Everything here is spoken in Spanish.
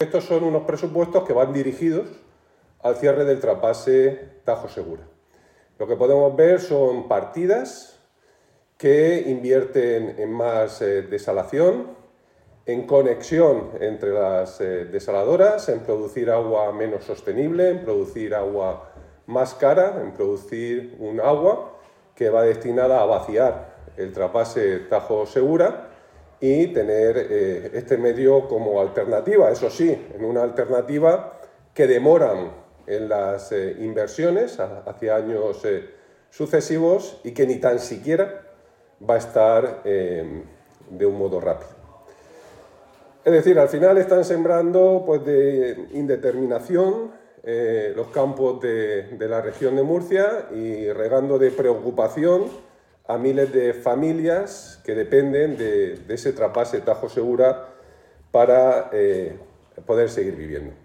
estos son unos presupuestos que van dirigidos al cierre del trasvase Tajo Segura. Lo que podemos ver son partidas que invierten en más desalación, en conexión entre las desaladoras, en producir agua menos sostenible, en producir agua más cara, en producir un agua que va destinada a vaciar el trasvase Tajo Segura y tener este medio como alternativa, eso sí, en una alternativa que demoran en las inversiones hacia años sucesivos y que ni tan siquiera va a estar de un modo rápido. Es decir, al final están sembrando pues, de indeterminación los campos de la región de Murcia y regando de preocupación a miles de familias que dependen de ese trasvase Tajo Segura para poder seguir viviendo.